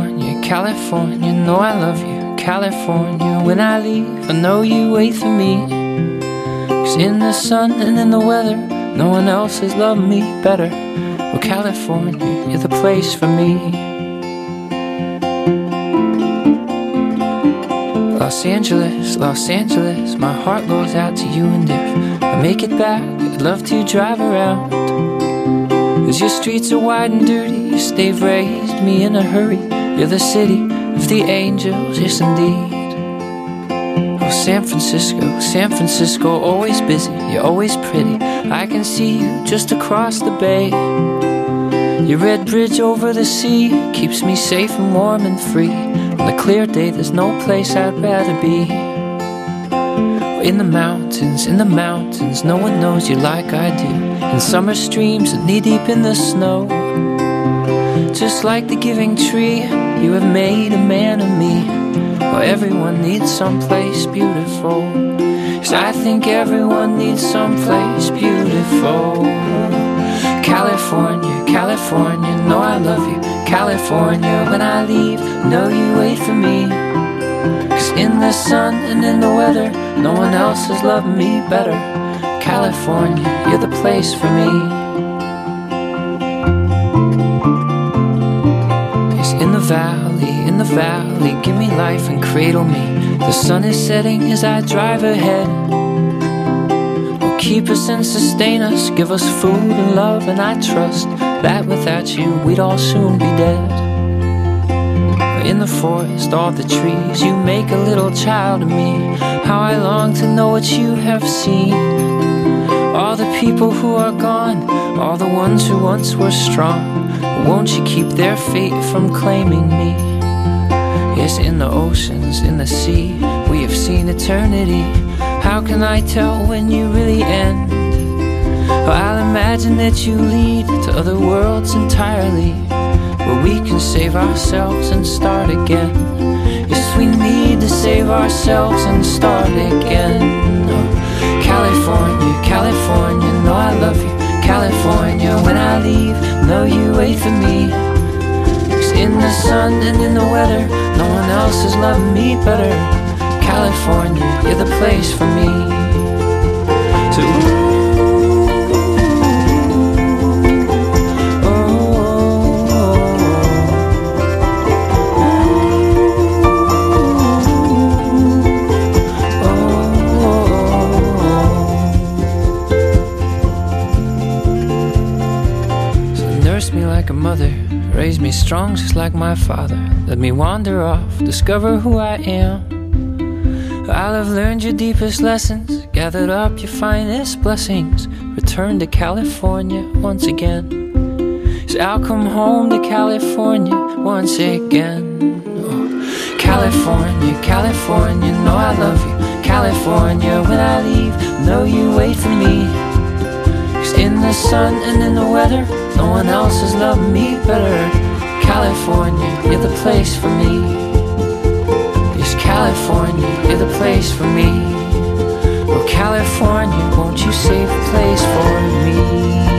California, California, know I love you, California. When I leave, I know you wait for me. 'Cause in the sun and in the weather, no one else has loved me better. Oh, California, you're the place for me. Los Angeles, Los Angeles, my heart goes out to you. And if I make it back, I'd love to drive around. 'Cause your streets are wide and dirty, they've raised me in a hurry. You're the city of the angels, yes indeed. Oh, San Francisco, San Francisco, always busy, you're always pretty. I can see you just across the bay. Your red bridge over the sea keeps me safe and warm and free. On a clear day, there's no place I'd rather be. In the mountains, no one knows you like I do. In summer streams and knee-deep in the snow. Just like the giving tree, you have made a man of me. Well, everyone needs someplace beautiful. 'Cause I think everyone needs someplace beautiful. California, California, know I love you, California. When I leave, know you wait for me. 'Cause in the sun and in the weather, no one else has loved me better. California, you're the place for me. 'Cause in the valley, give me life and cradle me. The sun is setting as I drive ahead. Oh, keep us and sustain us, give us food and love, and I trust that without you, we'd all soon be dead. In the forest, all the trees, you make a little child of me. How I long to know what you have seen. All the people who are gone, all the ones who once were strong. Won't you keep their fate from claiming me? Yes, in the oceans, in the sea, we have seen eternity. How can I tell when you really end? Oh, I'll imagine that you lead to other worlds entirely, where we can save ourselves and start again. Yes, we need to save ourselves and start again. Oh, California, California, know I love you, California. When I leave, know you wait for me. 'Cause in the sun and in the weather, no one else has loved me better. California, you're the place for me. So me like a mother, raised me strong just like my father. Let me wander off, discover who I am. I'll have learned your deepest lessons, gathered up your finest blessings, return to California once again. So I'll come home to California once again. Oh, California, California, know I love you, California. When I leave, know you wait for me. 'Cause in the sun and in the weather, no one else has loved me better. California, you're the place for me. Yes, California, you're the place for me. Oh, California, won't you save a place for me?